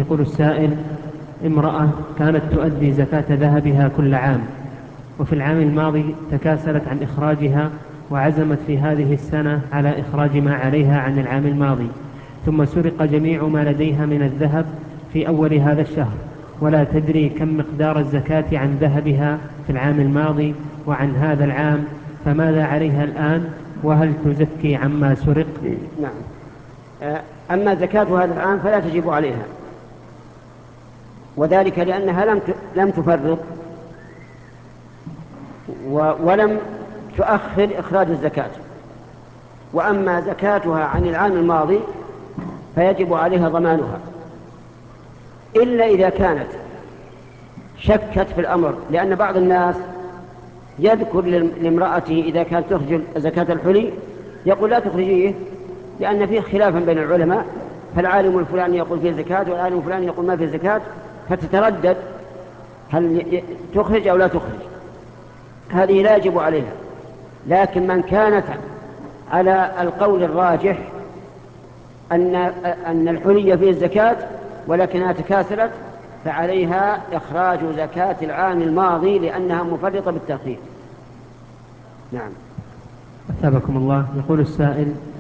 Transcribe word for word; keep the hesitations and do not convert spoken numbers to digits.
يقول السائل: امرأة كانت تؤدي زكاة ذهبها كل عام، وفي العام الماضي تكاسلت عن إخراجها وعزمت في هذه السنة على إخراج ما عليها عن العام الماضي، ثم سرق جميع ما لديها من الذهب في أول هذا الشهر، ولا تدري كم مقدار الزكاة عن ذهبها في العام الماضي وعن هذا العام، فماذا عليها الآن؟ وهل تزكي عما سرق؟ نعم. أما زكاة هذا العام فلا تجب عليها، وذلك لأنها لم لم تفرق ولم تؤخر إخراج الزكاة. وأما زكاتها عن العام الماضي فيجب عليها ضمانها، إلا إذا كانت شكت في الأمر، لأن بعض الناس يذكر لامرأته إذا كانت تخرج زكاة الحلي يقول لا تخرجيه، لأن فيه خلافا بين العلماء، فالعالم الفلاني يقول فيه زكاة والعالم الفلاني يقول ما فيه زكاة، فتتردد هل تخرج أو لا تخرج. هذه لا يجب عليها. لكن من كانت على القول الراجح أن أن الحلي فيه الزكاة ولكنها تكاثرت، فعليها إخراج زكاة العام الماضي لأنها مفرطة بالتأخير. نعم. أثابكم الله. يقول السائل: